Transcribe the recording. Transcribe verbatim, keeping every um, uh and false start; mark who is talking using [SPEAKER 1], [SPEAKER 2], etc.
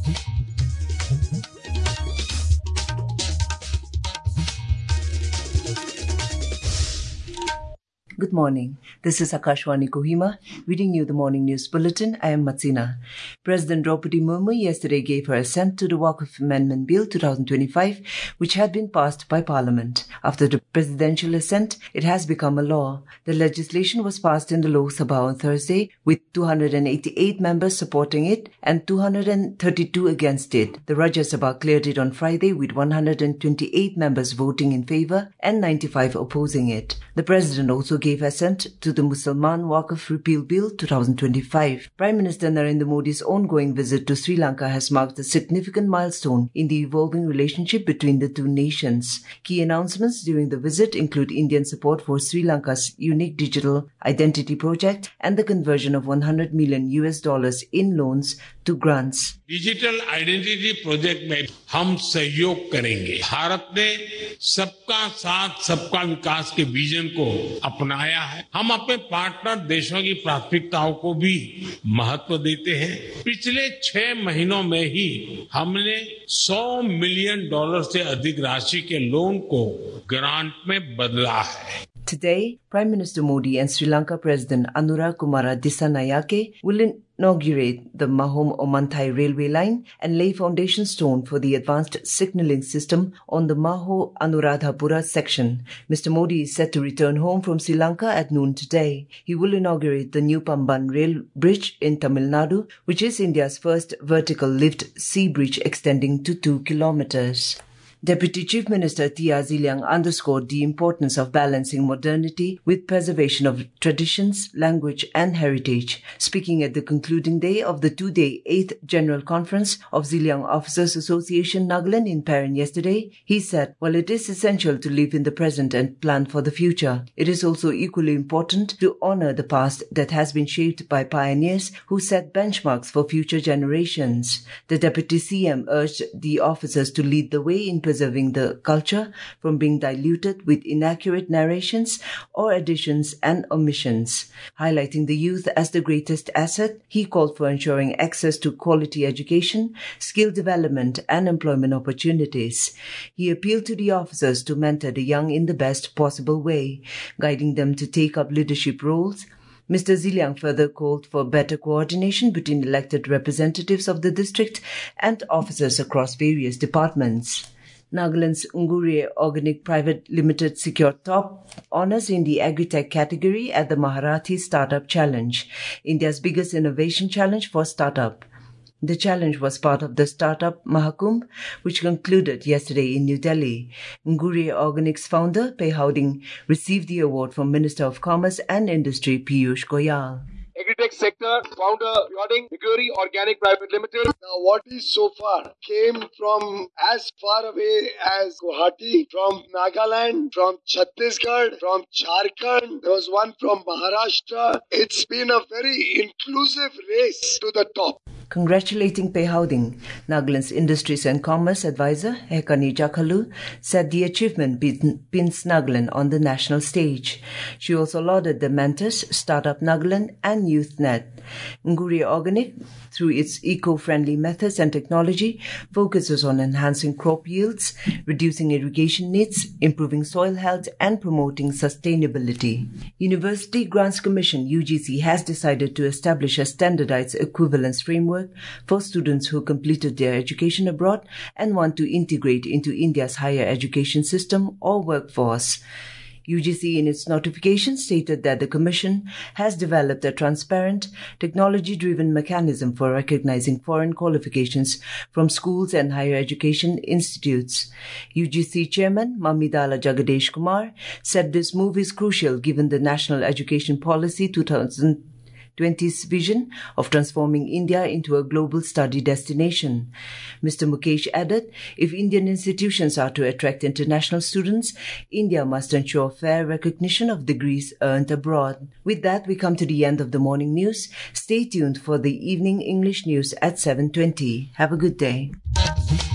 [SPEAKER 1] Good morning. This is Akashwani Kohima, reading you the morning news bulletin. I am Matsina. President Draupadi Murmu yesterday gave her assent to the Waqf Amendment Bill twenty twenty-five, which had been passed by Parliament. After the presidential assent, it has become a law. The legislation was passed in the Lok Sabha on Thursday, with two hundred eighty-eight members supporting it and two hundred thirty-two against it. The Rajya Sabha cleared it on Friday with one hundred twenty-eight members voting in favour and ninety-five opposing it. The President also gave assent to the Mussalman Waqf Repeal Bill twenty twenty-five. Prime Minister Narendra Modi's ongoing visit to Sri Lanka has marked a significant milestone in the evolving relationship between the two nations. Key announcements during the visit include Indian support for Sri Lanka's unique digital identity project and the conversion of one hundred million U S dollars in loans to grants.
[SPEAKER 2] Digital identity project में हम सहयोग करेंगे. भारत ने सबका साथ सबका विकास के vision को अपनाया है. हम अपने पार्टनर देशों की प्राथमिकताओं को भी महत्व देते हैं. पिछले छह महीनों में ही हमने सौ मिलियन डॉलर से अधिक राशि के लोन को ग्रांट में बदला है.
[SPEAKER 1] Today, Prime Minister Modi and Sri Lanka President Anura Kumara Dissanayake will inaugurate the Maho-Omanthai railway line and lay foundation stone for the advanced signalling system on the Maho-Anuradhapura section. Mister Modi is set to return home from Sri Lanka at noon today. He will inaugurate the new Pamban rail bridge in Tamil Nadu, which is India's first vertical lift sea bridge extending to two kilometers. Deputy Chief Minister T R Ziliang underscored the importance of balancing modernity with preservation of traditions, language and heritage. Speaking at the concluding day of the two-day eighth General Conference of Ziliang Officers Association Nagaland in Paran yesterday, he said, while it is essential to live in the present and plan for the future, it is also equally important to honor the past that has been shaped by pioneers who set benchmarks for future generations. The Deputy C M urged the officers to lead the way in preserving the culture from being diluted with inaccurate narrations or additions and omissions. Highlighting the youth as the greatest asset, he called for ensuring access to quality education, skill development and employment opportunities. He appealed to the officers to mentor the young in the best possible way, guiding them to take up leadership roles. Mister Ziliang further called for better coordination between elected representatives of the district and officers across various departments. Nagaland's Nguriye Organic Private Limited secured top honours in the Agritech category at the Maharathi Startup Challenge, India's biggest innovation challenge for startup. The challenge was part of the Startup Mahakumbh, which concluded yesterday in New Delhi. Nguriye Organics founder Pei Howding received the award from Minister of Commerce and Industry Piyush Goyal.
[SPEAKER 3] Agritech sector, founder Howding, Nguriye Organic Private Limited. Now what is so far came from as far away as Guwahati, from Nagaland, from Chhattisgarh, from Jharkhand. There was one from Maharashtra. It's been a very inclusive race to the top.
[SPEAKER 1] Congratulating Pei Howding, Nagaland's Industries and Commerce Advisor Hekani Jakhalu said the achievement pins Nagaland on the national stage. She also lauded the mentors, Startup Nagaland and YouthNet. Nguriye Organic, through its eco-friendly methods and technology, focuses on enhancing crop yields, reducing irrigation needs, improving soil health and promoting sustainability. University Grants Commission U G C has decided to establish a standardized equivalence framework for students who completed their education abroad and want to integrate into India's higher education system or workforce. U G C in its notification stated that the Commission has developed a transparent, technology-driven mechanism for recognizing foreign qualifications from schools and higher education institutes. U G C Chairman Mamidala Jagadesh Kumar said this move is crucial given the National Education Policy twenty twenty's vision of transforming India into a global study destination. Mister Mukesh added, if Indian institutions are to attract international students, India must ensure fair recognition of degrees earned abroad. With that, we come to the end of the morning news. Stay tuned for the evening English news at seven twenty. Have a good day.